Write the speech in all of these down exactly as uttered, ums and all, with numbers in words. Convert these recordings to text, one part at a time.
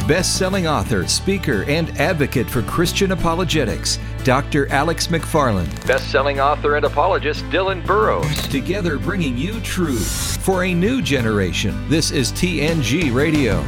best-selling author, speaker, and advocate for Christian apologetics, Doctor Alex McFarland. Best-selling author and apologist, Dylan Burrows. Together bringing you truth for a new generation. This is T N G Radio.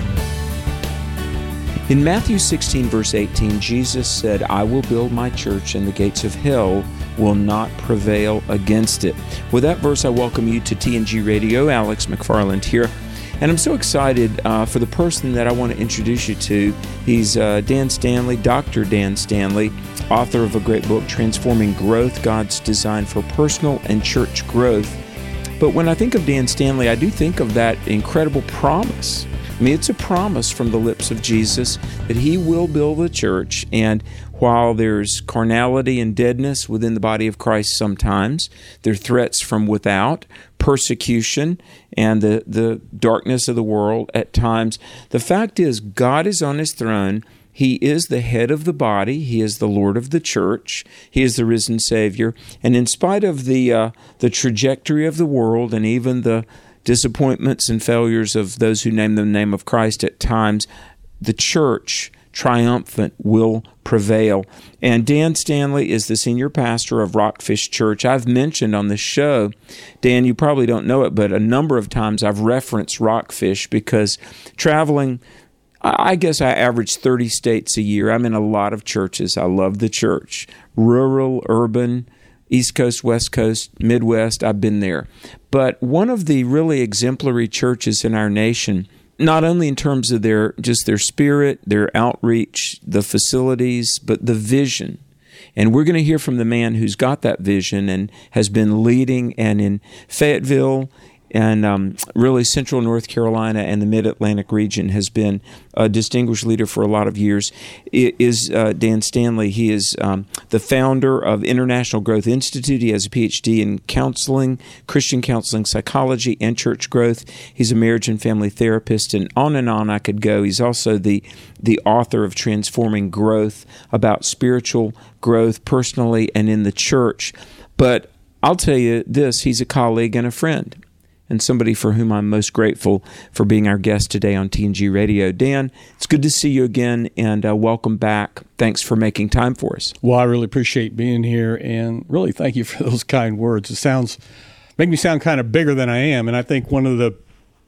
In Matthew sixteen, verse eighteen, Jesus said, "I will build my church, and the gates of hell will not prevail against it." With that verse, I welcome you to T N G Radio. Alex McFarland here. And I'm so excited uh, for the person that I want to introduce you to. He's uh, Dan Stanley, Doctor Dan Stanley, author of a great book, Transforming Growth, God's Design for Personal and Church Growth. But when I think of Dan Stanley, I do think of that incredible promise. I mean, it's a promise from the lips of Jesus that He will build the church, and while there's carnality and deadness within the body of Christ sometimes, there are threats from without, persecution, and the, the darkness of the world at times. The fact is, God is on His throne. He is the head of the body. He is the Lord of the church. He is the risen Savior. And in spite of the uh, the trajectory of the world and even the disappointments and failures of those who name the name of Christ at times, the church, triumphant, will prevail. And Dan Stanley is the senior pastor of Rockfish Church. I've mentioned on the show, Dan, you probably don't know it, but a number of times I've referenced Rockfish because traveling, I guess I average thirty states a year. I'm in a lot of churches. I love the church. Rural, urban, East Coast, West Coast, Midwest, I've been there. But one of the really exemplary churches in our nation, not only in terms of their just their spirit, their outreach, the facilities, but the vision. And we're going to hear from the man who's got that vision and has been leading, and in Fayetteville and um, really central North Carolina and the Mid-Atlantic region has been a distinguished leader for a lot of years, it is uh, Dan Stanley. He is um, the founder of International Growth Institute. He has a P H D in counseling, Christian counseling, psychology, and church growth. He's a marriage and family therapist, and on and on I could go. He's also the, the author of Transforming Growth, about spiritual growth personally and in the church. But I'll tell you this, he's a colleague and a friend, and somebody for whom I'm most grateful for being our guest today on T N G Radio. Dan, it's good to see you again, and uh, welcome back. Thanks for making time for us. Well, I really appreciate being here, and really thank you for those kind words. It sounds, make me sound kind of bigger than I am, and I think one of the,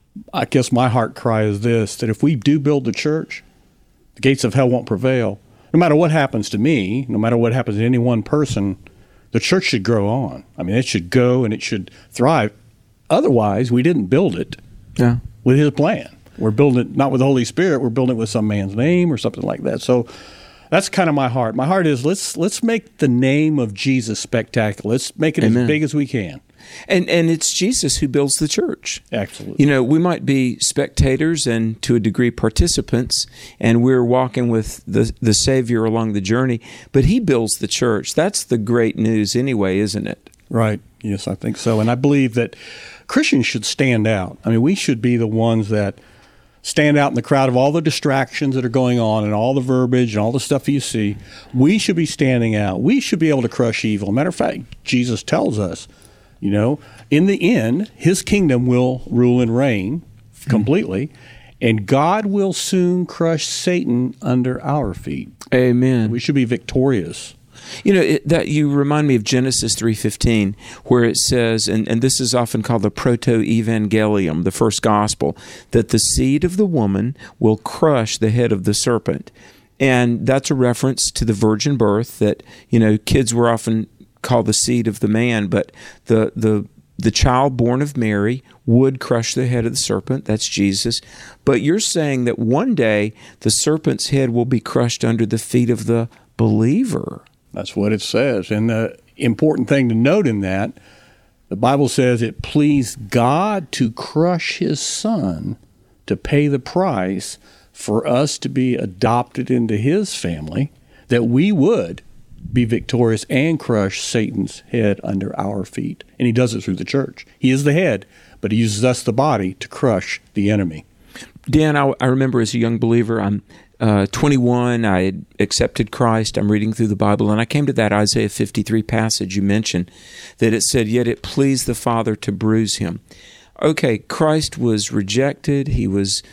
I guess my heart cry is this, that if we do build the church, the gates of hell won't prevail. No matter what happens to me, no matter what happens to any one person, the church should grow on. I mean, it should go and it should thrive. Otherwise, we didn't build it yeah. with His plan. We're building it not with the Holy Spirit. We're building it with some man's name or something like that. So that's kind of my heart. My heart is let's let's make the name of Jesus spectacular. Let's make it Amen. As big as we can. And and it's Jesus who builds the church. Absolutely. You know, we might be spectators and to a degree participants, and we're walking with the, the Savior along the journey, but He builds the church. That's the great news anyway, isn't it? Right. Yes, I think so. And I believe that Christians should stand out. I mean, we should be the ones that stand out in the crowd of all the distractions that are going on and all the verbiage and all the stuff you see. We should be standing out. We should be able to crush evil. Matter of fact, Jesus tells us, you know, in the end, His kingdom will rule and reign completely, and God will soon crush Satan under our feet. Amen. We should be victorious. You know, it, that you remind me of Genesis three fifteen, where it says, and, and this is often called the proto-evangelium, the first gospel, that the seed of the woman will crush the head of the serpent. And that's a reference to the virgin birth, that, you know, kids were often called the seed of the man, but the the the child born of Mary would crush the head of the serpent. That's Jesus. But you're saying that one day the serpent's head will be crushed under the feet of the believer. That's what it says. And the important thing to note in that, the Bible says it pleased God to crush His Son to pay the price for us to be adopted into His family, that we would be victorious and crush Satan's head under our feet. And He does it through the church. He is the head, but He uses us, the body, to crush the enemy. Dan, I, I remember as a young believer, I'm uh, twenty-one, I had accepted Christ, I'm reading through the Bible, and I came to that Isaiah fifty-three passage you mentioned, that it said, "Yet it pleased the Father to bruise Him." Okay, Christ was rejected, He was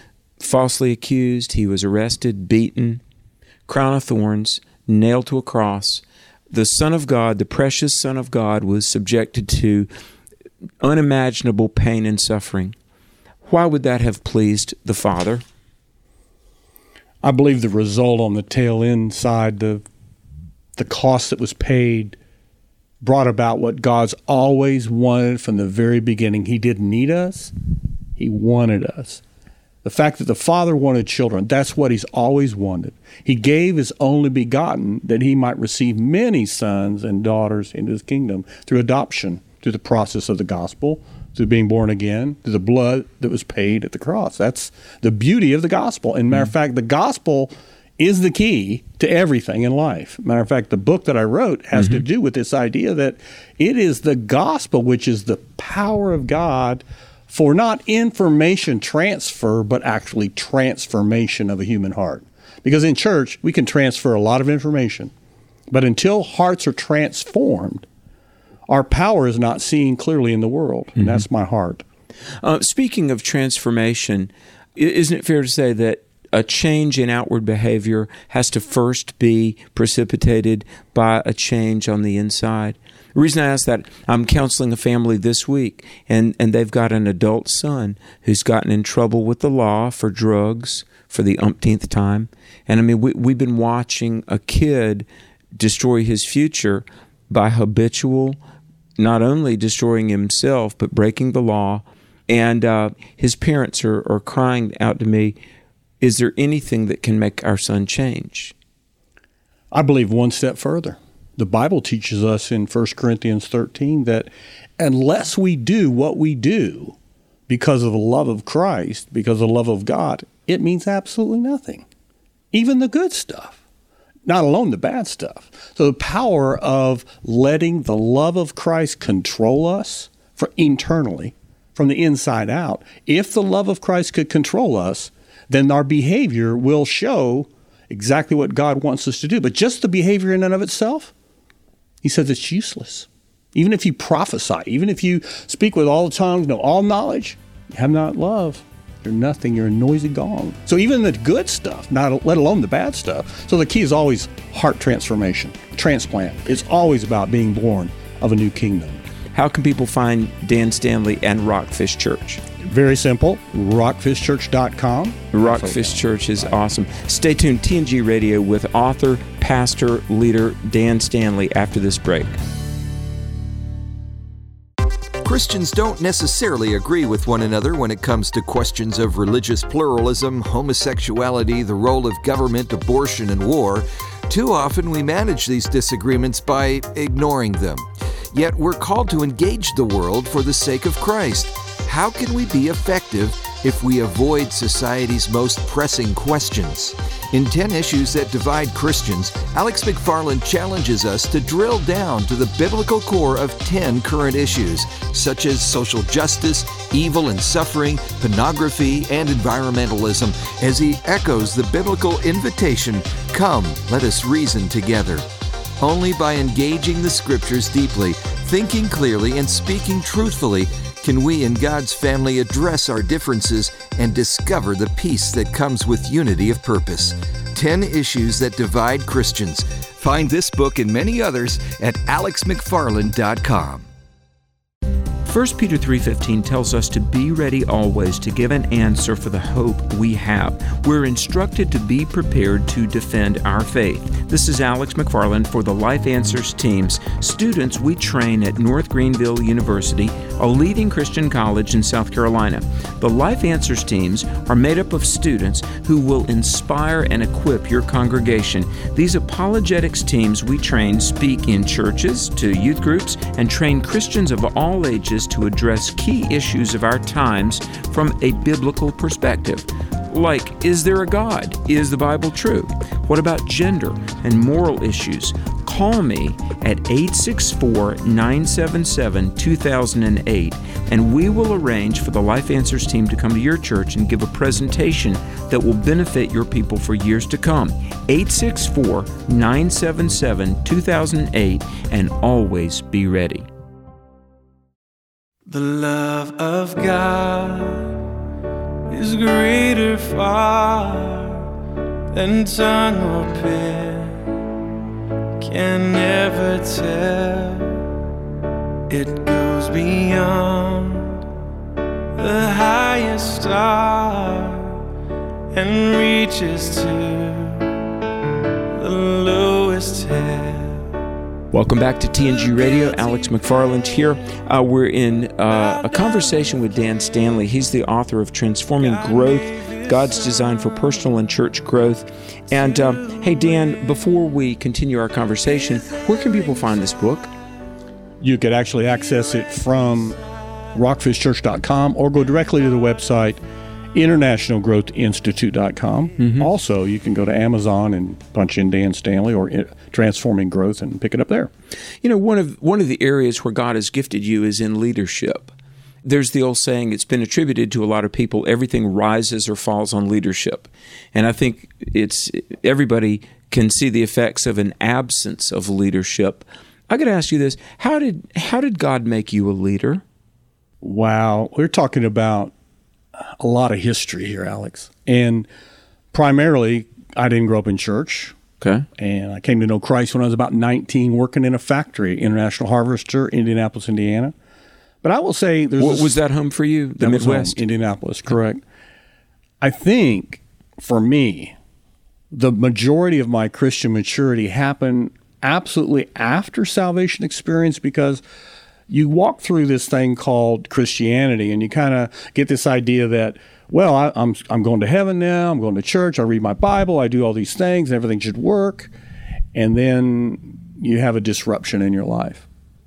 falsely accused. He was arrested, beaten, crown of thorns, nailed to a cross. The Son of God, the precious Son of God, was subjected to unimaginable pain and suffering. Why would that have pleased the Father? I believe the result on the tail end side, the the cost that was paid, brought about what God's always wanted from the very beginning. He didn't need us. He wanted us. The fact that the Father wanted children, that's what he's always wanted. He gave his only begotten that he might receive many sons and daughters into his kingdom through adoption, through the process of the gospel, through being born again, through the blood that was paid at the cross. That's the beauty of the gospel. And matter of fact, the gospel is the key to everything in life. Matter of fact, the book that I wrote has mm-hmm. to do with this idea that it is the gospel which is the power of God for not information transfer, but actually transformation of a human heart. Because in church, we can transfer a lot of information, but until hearts are transformed, our power is not seen clearly in the world, and mm-hmm. that's my heart. Uh, speaking of transformation, isn't it fair to say that a change in outward behavior has to first be precipitated by a change on the inside? The reason I ask that, I'm counseling a family this week, and, and they've got an adult son who's gotten in trouble with the law for drugs for the umpteenth time. And I mean, we, we've been watching a kid destroy his future by habitual, not only destroying himself, but breaking the law. And uh, his parents are, are crying out to me, is there anything that can make our son change? I believe one step further. The Bible teaches us in First Corinthians thirteen that unless we do what we do because of the love of Christ, because of the love of God, it means absolutely nothing. Even the good stuff, not alone the bad stuff. So the power of letting the love of Christ control us for internally, from the inside out. If the love of Christ could control us, then our behavior will show exactly what God wants us to do. But just the behavior in and of itself, he says it's useless. Even if you prophesy, even if you speak with all the tongues, know all knowledge, you have not love, you're nothing, you're a noisy gong. So even the good stuff, not let alone the bad stuff. So the key is always heart transformation, transplant. It's always about being born of a new kingdom. How can people find Dan Stanley and Rockfish Church? Very simple, rockfish church dot com. Rockfish Church is awesome. Stay tuned, T N G Radio, with author, pastor, leader Dan Stanley after this break. Christians don't necessarily agree with one another when it comes to questions of religious pluralism, homosexuality, the role of government, abortion, and war. Too often we manage these disagreements by ignoring them. Yet we're called to engage the world for the sake of Christ. How can we be effective if we avoid society's most pressing questions? In ten Issues That Divide Christians, Alex McFarland challenges us to drill down to the biblical core of ten current issues, such as social justice, evil and suffering, pornography, and environmentalism, as he echoes the biblical invitation, "Come, let us reason together." Only by engaging the Scriptures deeply, thinking clearly, and speaking truthfully can we in God's family address our differences and discover the peace that comes with unity of purpose. ten Issues That Divide Christians. Find this book and many others at alex mcfarland dot com. First Peter three fifteen tells us to be ready always to give an answer for the hope we have. We're instructed to be prepared to defend our faith. This is Alex McFarland for the Life Answers teams, students we train at North Greenville University, a leading Christian college in South Carolina. The Life Answers teams are made up of students who will inspire and equip your congregation. These apologetics teams we train speak in churches, to youth groups, and train Christians of all ages to address key issues of our times from a biblical perspective. Like, is there a God? Is the Bible true? What about gender and moral issues? Call me at eight six four, nine seven seven, two thousand eight and we will arrange for the Life Answers team to come to your church and give a presentation that will benefit your people for years to come. eight six four, nine seven seven, two thousand eight and always be ready. The love of God is greater far than tongue or pen can never tell. It goes beyond the highest star and reaches to the lowest hell. Welcome back to T N G Radio. Alex McFarland here. Uh, we're in uh, a conversation with Dan Stanley. He's the author of Transforming Growth, God's Design for Personal and Church Growth. And um, hey, Dan, before we continue our conversation, where can people find this book? You could actually access it from rockfish church dot com or go directly to the website international growth institute dot com. Mm-hmm. Also, you can go to Amazon and punch in Dan Stanley or Transforming Growth and pick it up there. You know, one of one of the areas where God has gifted you is in leadership. There's the old saying, it's been attributed to a lot of people, everything rises or falls on leadership. And I think it's everybody can see the effects of an absence of leadership. I got to ask you this, how did how did God make you a leader? Wow, we're talking about a lot of history here, Alex. And primarily, I didn't grow up in church. Okay. And I came to know Christ when I was about nineteen, working in a factory, International Harvester, Indianapolis, Indiana. But I will say there's... What, was that home for you, the that Midwest? Was home, Indianapolis, correct. I think, for me, the majority of my Christian maturity happened absolutely after salvation experience, because you walk through this thing called Christianity and you kind of get this idea that, well, I, I'm I'm going to heaven now, I'm going to church, I read my Bible, I do all these things, everything should work. And then you have a disruption in your life.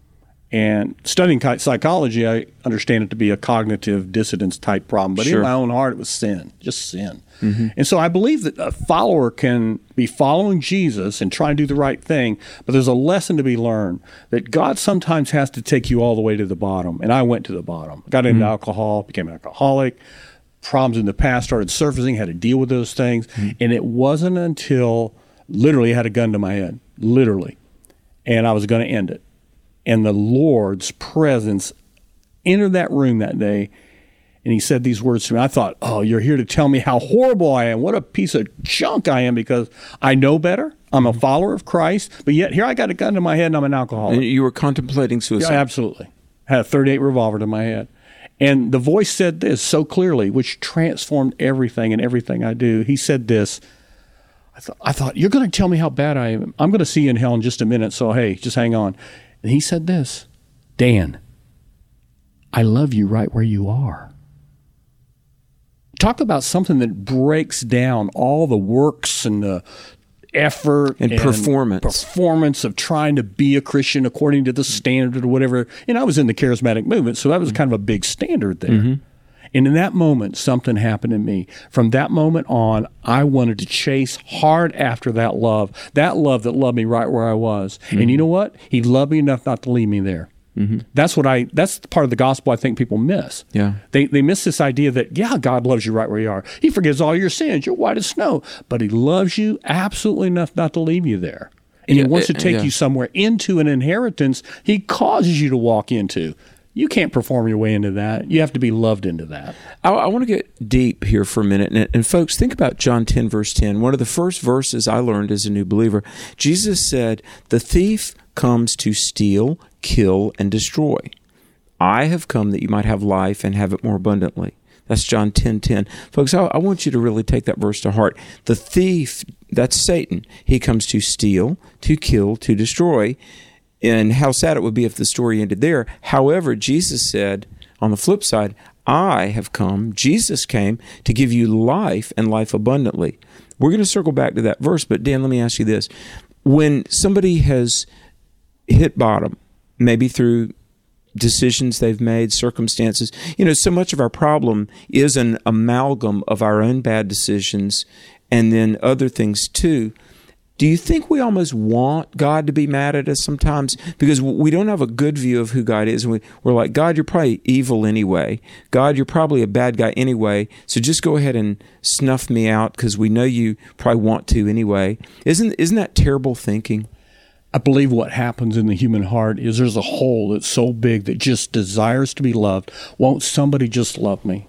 And studying psychology, I understand it to be a cognitive dissonance type problem. But sure. in my own heart, it was sin, just sin. Mm-hmm. And so I believe that a follower can be following Jesus and try and do the right thing, but there's a lesson to be learned that God sometimes has to take you all the way to the bottom. And I went to the bottom. Got into mm-hmm. alcohol, became an alcoholic. Problems in the past started surfacing, had to deal with those things. Mm-hmm. And it wasn't until literally I had a gun to my head, literally, and I was going to end it. And the Lord's presence entered that room that day, and he said these words to me. I thought, oh, you're here to tell me how horrible I am, what a piece of junk I am, because I know better. I'm a follower of Christ, but yet here I got a gun to my head and I'm an alcoholic. And you were contemplating suicide? Yeah, absolutely. Had a thirty-eight revolver to my head. And the voice said this so clearly, which transformed everything and everything I do. He said this. I thought, I thought you're going to tell me how bad I am. I'm going to see you in hell in just a minute, so hey, just hang on. And he said this, Dan, I love you right where you are. Talk about something that breaks down all the works and the effort and, and performance performance of trying to be a Christian according to the standard or whatever. And I was in the charismatic movement, so that was kind of a big standard there. Mm-hmm. And in that moment, something happened in me. From that moment on, I wanted to chase hard after that love, that love that loved me right where I was. Mm-hmm. And you know what? He loved me enough not to leave me there. Mm-hmm. That's what I. That's part of the gospel I think people miss. Yeah, they they miss this idea that yeah, God loves you right where you are. He forgives all your sins. You're white as snow, but He loves you absolutely enough not to leave you there. And yeah, He wants to take yeah. you somewhere into an inheritance He causes you to walk into. You can't perform your way into that. You have to be loved into that. I, I want to get deep here for a minute. And, and folks, think about John ten, verse ten. One of the first verses I learned as a new believer. Jesus said, the thief comes to steal, kill, and destroy. I have come that you might have life and have it more abundantly. That's John ten ten. Folks, I, I want you to really take that verse to heart. The thief, that's Satan. He comes to steal, to kill, to destroy. And how sad it would be if the story ended there. However, Jesus said, on the flip side, I have come, Jesus came, to give you life and life abundantly. We're going to circle back to that verse, but Dan, let me ask you this. When somebody has hit bottom, maybe through decisions they've made, circumstances, you know, so much of our problem is an amalgam of our own bad decisions and then other things too. Do you think we almost want God to be mad at us sometimes? Because we don't have a good view of who God is. And we, we're like, God, you're probably evil anyway. God, you're probably a bad guy anyway. So just go ahead and snuff me out because we know you probably want to anyway. Isn't, isn't that terrible thinking? I believe what happens in the human heart is there's a hole that's so big that just desires to be loved. Won't somebody just love me?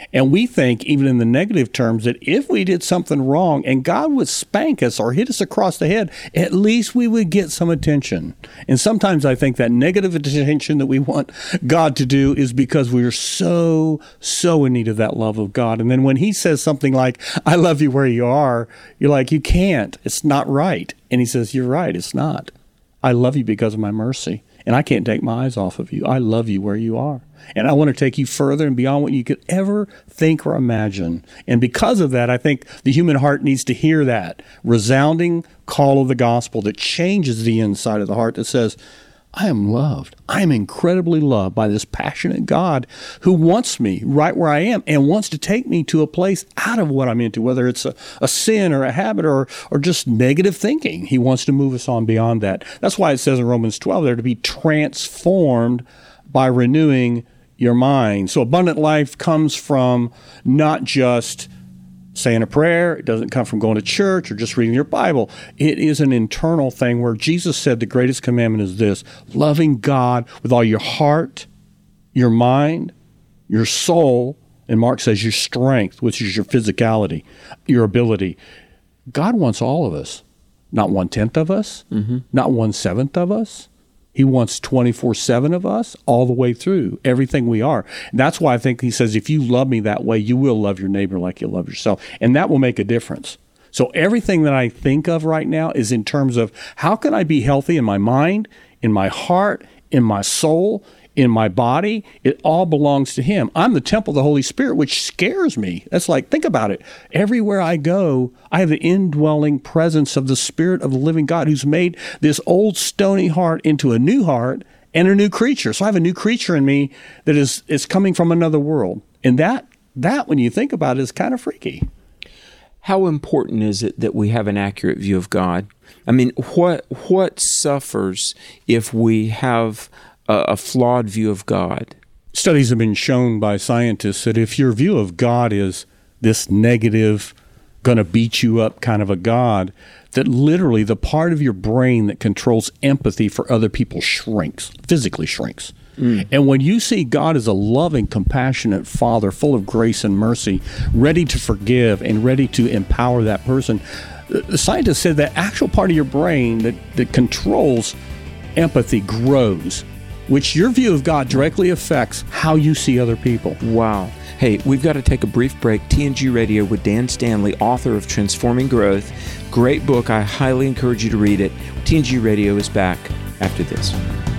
And we think, even in the negative terms, that if we did something wrong and God would spank us or hit us across the head, at least we would get some attention. And sometimes I think that negative attention that we want God to do is because we're so, so in need of that love of God. And then when he says something like, I love you where you are, you're like, you can't. It's not right. And he says, you're right. It's not. I love you because of my mercy. And I can't take my eyes off of you. I love you where you are. And I want to take you further and beyond what you could ever think or imagine. And because of that, I think the human heart needs to hear that resounding call of the gospel that changes the inside of the heart that says, I am loved. I am incredibly loved by this passionate God who wants me right where I am and wants to take me to a place out of what I'm into, whether it's a, a sin or a habit or or just negative thinking. He wants to move us on beyond that. That's why it says in Romans twelve there to be transformed by renewing your mind. So abundant life comes from not just saying a prayer. It doesn't come from going to church or just reading your Bible. It is an internal thing where Jesus said the greatest commandment is this: loving God with all your heart, your mind, your soul, and Mark says your strength, which is your physicality, your ability. God wants all of us, not one-tenth of us, mm-hmm. not one-seventh of us. He wants twenty-four seven of us all the way through, everything we are. And that's why I think he says, if you love me that way, you will love your neighbor like you love yourself. And that will make a difference. So everything that I think of right now is in terms of how can I be healthy in my mind, in my heart, in my soul, in my body. It all belongs to him. I'm the temple of the Holy Spirit, which scares me. That's like, think about it. Everywhere I go, I have the indwelling presence of the Spirit of the living God who's made this old stony heart into a new heart and a new creature. So I have a new creature in me that is, is coming from another world. And that, that, when you think about it, is kind of freaky. How important is it that we have an accurate view of God? I mean, what what suffers if we have a, a flawed view of God? Studies have been shown by scientists that if your view of God is this negative, going to beat you up kind of a God, that literally the part of your brain that controls empathy for other people shrinks, physically shrinks. Mm. And when you see God as a loving, compassionate Father, full of grace and mercy, ready to forgive and ready to empower that person, the scientists said that actual part of your brain that, that controls empathy grows, which your view of God directly affects how you see other people. Wow. Hey, we've got to take a brief break. T N G Radio with Dan Stanley, author of Transforming Growth. Great book. I highly encourage you to read it. T N G Radio is back after this.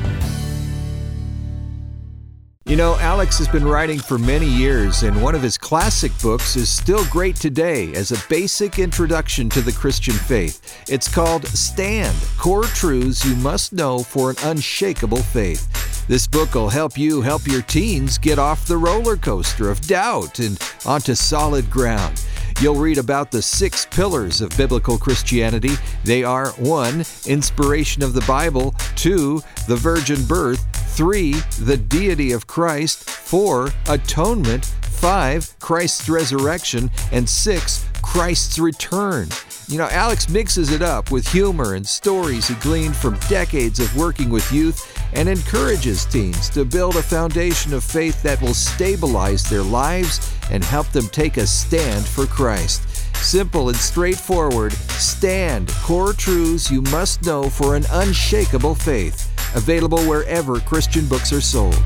You know, Alex has been writing for many years, and one of his classic books is still great today as a basic introduction to the Christian faith. It's called Stand, Core Truths You Must Know for an Unshakable Faith. This book will help you help your teens get off the roller coaster of doubt and onto solid ground. You'll read about the six pillars of biblical Christianity. They are one, inspiration of the Bible, two, the virgin birth, three, the deity of Christ, four, atonement, five, Christ's resurrection, and six, Christ's return. You know, Alex mixes it up with humor and stories he gleaned from decades of working with youth and encourages teens to build a foundation of faith that will stabilize their lives and help them take a stand for Christ. Simple and straightforward, Stand, Core Truths You Must Know for an Unshakable Faith. Available wherever Christian books are sold.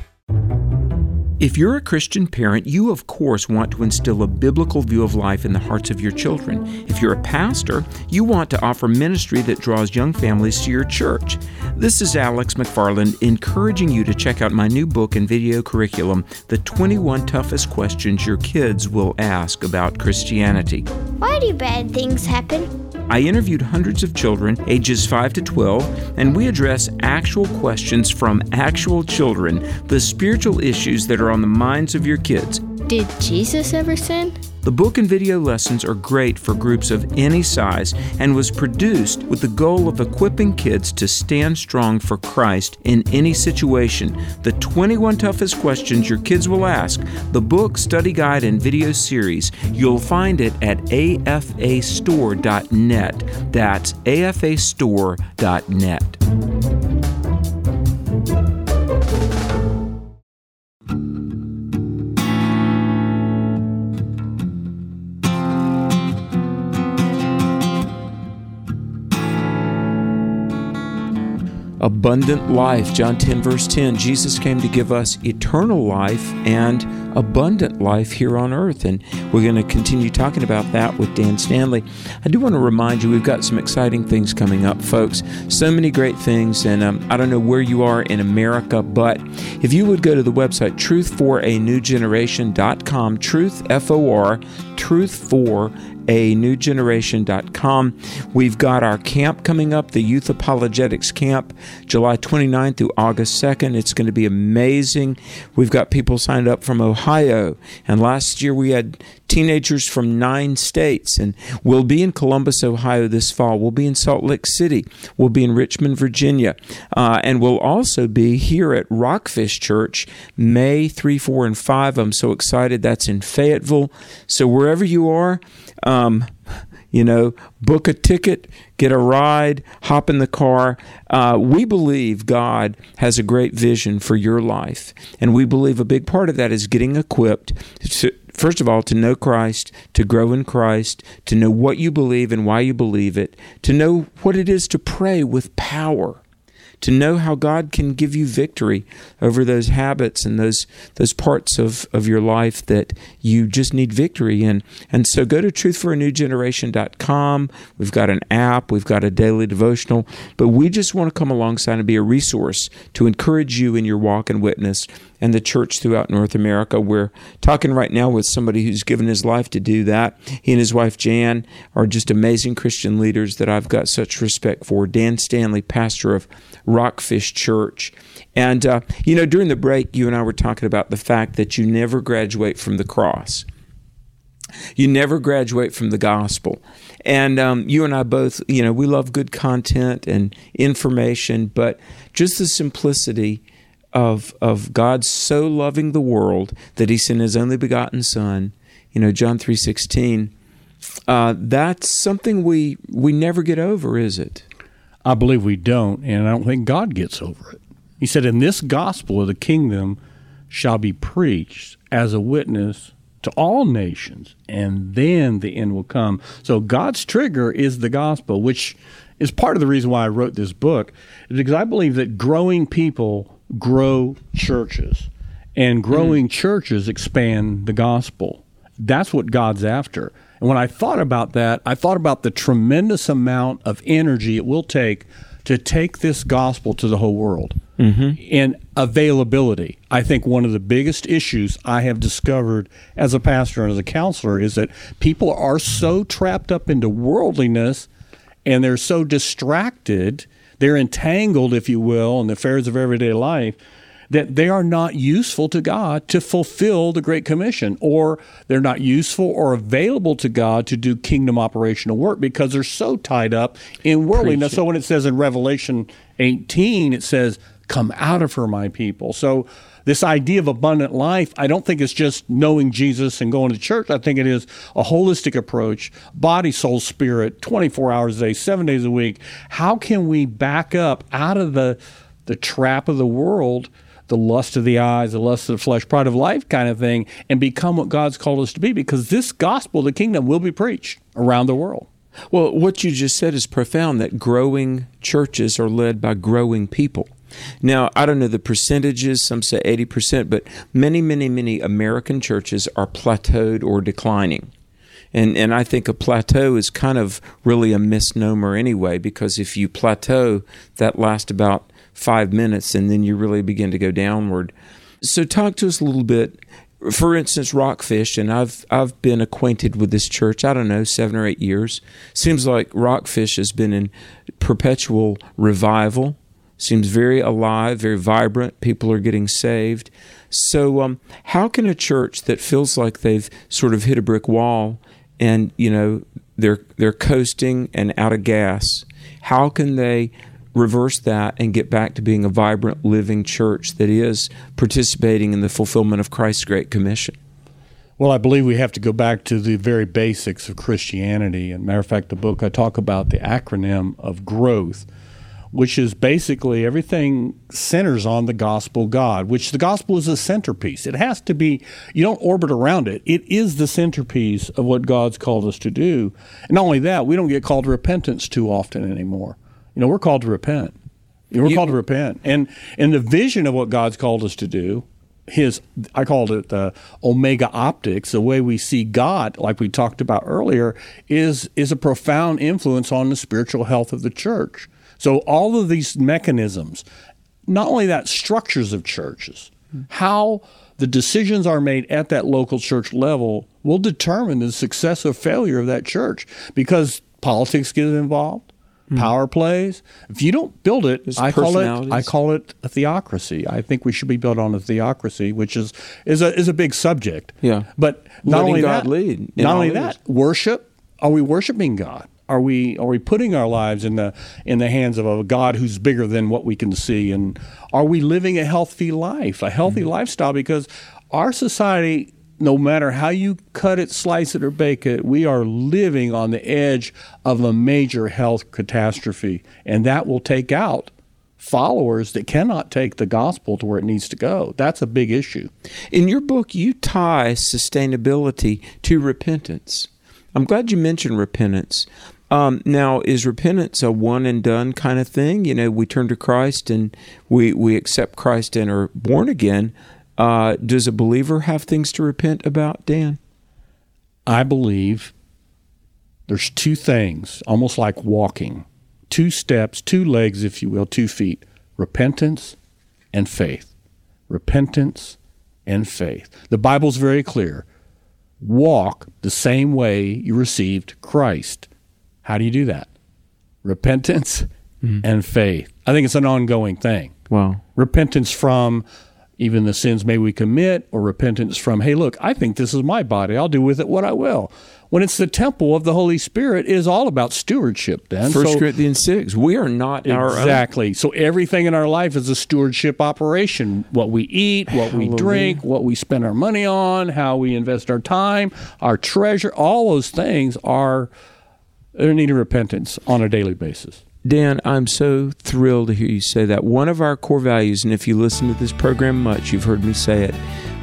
If you're a Christian parent, you of course want to instill a biblical view of life in the hearts of your children. If you're a pastor, you want to offer ministry that draws young families to your church. This is Alex McFarland encouraging you to check out my new book and video curriculum, The twenty-one Toughest Questions Your Kids Will Ask About Christianity. Why do bad things happen? I interviewed hundreds of children, ages five to twelve, and we address actual questions from actual children, the spiritual issues that are on the minds of your kids. Did Jesus ever sin? The book and video lessons are great for groups of any size and was produced with the goal of equipping kids to stand strong for Christ in any situation. The twenty-one Toughest Questions Your Kids Will Ask, the book, study guide, and video series. You'll find it at A F A store dot net. That's A F A store dot net. abundant life. John ten, verse ten, Jesus came to give us eternal life and abundant life here on earth. And we're going to continue talking about that with Dan Stanley. I do want to remind you, we've got some exciting things coming up, folks. So many great things. And um, I don't know where you are in America, but if you would go to the website, truth for a new generation dot com, truth, F O R, truth for a new generation dot com. We've got our camp coming up, the Youth Apologetics Camp, July twenty-ninth through August second. It's going to be amazing. We've got people signed up from Ohio, and last year we had teenagers from nine states, and we'll be in Columbus, Ohio this fall. We'll be in Salt Lake City. We'll be in Richmond, Virginia, uh, and we'll also be here at Rockfish Church, May third, four, and five. I'm so excited. That's in Fayetteville. So wherever you are, Um, you know, book a ticket, get a ride, hop in the car. Uh, we believe God has a great vision for your life. And we believe a big part of that is getting equipped, to, first of all, to know Christ, to grow in Christ, to know what you believe and why you believe it, to know what it is to pray with power, to know how God can give you victory over those habits and those those parts of, of your life that you just need victory in. And so go to truth for a new generation dot com. We've got an app. We've got a daily devotional. But we just want to come alongside and be a resource to encourage you in your walk and witness and the church throughout North America. We're talking right now with somebody who's given his life to do that. He and his wife, Jan, are just amazing Christian leaders that I've got such respect for. Dan Stanley, pastor of Rockfish Church. And, uh, you know, during the break, you and I were talking about the fact that you never graduate from the cross. You never graduate from the gospel. And um, you and I both, you know, we love good content and information, but just the simplicity of of God so loving the world that he sent his only begotten Son, you know, John three sixteen, uh, that's something we we never get over, is it? I believe we don't, and I don't think God gets over it. He said, "In this gospel of the kingdom shall be preached as a witness to all nations, and then the end will come." So God's trigger is the gospel, which is part of the reason why I wrote this book, is because I believe that growing people grow churches, and growing mm. churches expand the gospel. That's what God's after. And when I thought about that, I thought about the tremendous amount of energy it will take to take this gospel to the whole world. Mm-hmm. And availability. I think one of the biggest issues I have discovered as a pastor and as a counselor is that people are so trapped up into worldliness, and they're so distracted, they're entangled, if you will, in the affairs of everyday life, that they are not useful to God to fulfill the Great Commission, or they're not useful or available to God to do kingdom operational work because they're so tied up in worldliness. So when it says in Revelation eighteen, it says, "Come out of her, my people." So this idea of abundant life, I don't think it's just knowing Jesus and going to church. I think it is a holistic approach, body, soul, spirit, twenty-four hours a day, seven days a week. How can we back up out of the the trap of the world, the lust of the eyes, the lust of the flesh, pride of life kind of thing, and become what God's called us to be? Because this gospel, the kingdom, will be preached around the world. Well, what you just said is profound, that growing churches are led by growing people. Now, I don't know the percentages, some say eighty percent, but many, many, many American churches are plateaued or declining. And and I think a plateau is kind of really a misnomer anyway, because if you plateau, that lasts about five minutes and then you really begin to go downward. So talk to us a little bit. For instance, Rockfish, and I've I've been acquainted with this church, I don't know, seven or eight years. Seems like Rockfish has been in perpetual revival. Seems very alive, very vibrant. People are getting saved. So um, how can a church that feels like they've sort of hit a brick wall and, you know, they're they're coasting and out of gas, how can they reverse that and get back to being a vibrant, living church that is participating in the fulfillment of Christ's Great Commission? Well, I believe we have to go back to the very basics of Christianity. And matter of fact, the book, I talk about the acronym of growth, which is basically everything centers on the gospel of God, which the gospel is a centerpiece. It has to be, you don't orbit around it. It is the centerpiece of what God's called us to do. And not only that, we don't get called to repentance too often anymore. You know, we're called to repent. We're You- called to repent. And and the vision of what God's called us to do, his I called it the Omega optics, the way we see God, like we talked about earlier, is is a profound influence on the spiritual health of the church. So all of these mechanisms, not only that, structures of churches, how the decisions are made at that local church level will determine the success or failure of that church, because politics get involved, power plays. If you don't build it, There's I call it personalities. I call it a theocracy. I think we should be built on a theocracy, which is is a is a big subject. Yeah. But not Letting only God that, lead in not all only it that, is. worship. Are we worshiping God? Are we are we putting our lives in the in the hands of a God who's bigger than what we can see? And are we living a healthy life, a healthy Mm-hmm. lifestyle? Because our society, no matter how you cut it, slice it, or bake it, we are living on the edge of a major health catastrophe, and that will take out followers that cannot take the gospel to where it needs to go. That's a big issue. In your book, you tie sustainability to repentance. I'm glad you mentioned repentance. Um, now, is repentance a one and done kind of thing? You know, we turn to Christ and we, we accept Christ and are born again. Uh, does a believer have things to repent about, Dan? I believe there's two things, almost like walking, two steps, two legs, if you will, two feet, repentance and faith. Repentance and faith. The Bible's very clear. Walk the same way you received Christ. How do you do that? Repentance mm-hmm. and faith. I think it's an ongoing thing. Wow. Repentance from even the sins maybe we commit, or repentance from, hey, look, I think this is my body. I'll do with it what I will. When it's the temple of the Holy Spirit, it is all about stewardship, then. First so, Corinthians six. We are not our own. Exactly. So everything in our life is a stewardship operation. What we eat, what Hallelujah. we drink, what we spend our money on, how we invest our time, our treasure, all those things are in need of repentance on a daily basis. Dan, I'm so thrilled to hear you say that. One of our core values, and if you listen to this program much, you've heard me say it,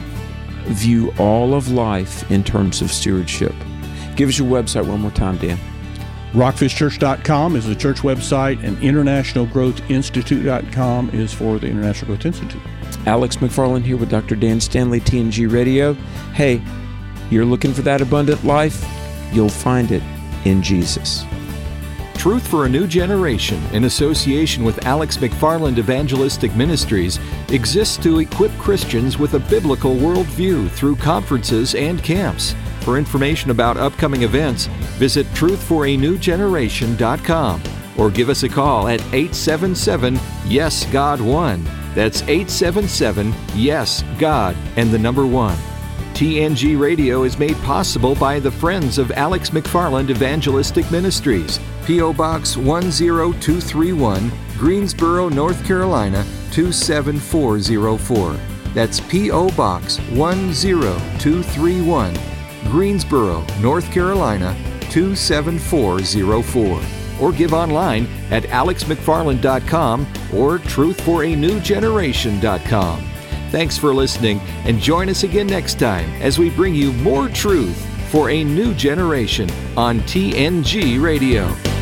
view all of life in terms of stewardship. Give us your website one more time, Dan. rockfish church dot com is the church website, and international growth institute dot com is for the International Growth Institute. Alex McFarland here with Doctor Dan Stanley, T N G Radio. Hey, you're looking for that abundant life? You'll find it in Jesus. Truth for a New Generation, in association with Alex McFarland Evangelistic Ministries, exists to equip Christians with a biblical worldview through conferences and camps. For information about upcoming events, visit truth for a new generation dot com or give us a call at eight seven seven, yes God one. That's eight seven seven, yes God, and the number one. T N G Radio is made possible by the Friends of Alex McFarland Evangelistic Ministries, P O. Box one zero two three one, Greensboro, North Carolina two seven four zero four. That's P O. Box one zero two three one, Greensboro, North Carolina two seven four zero four. Or give online at alex mcfarland dot com or truth for a new generation dot com. Thanks for listening, and join us again next time as we bring you more truth for a new generation on T N G Radio.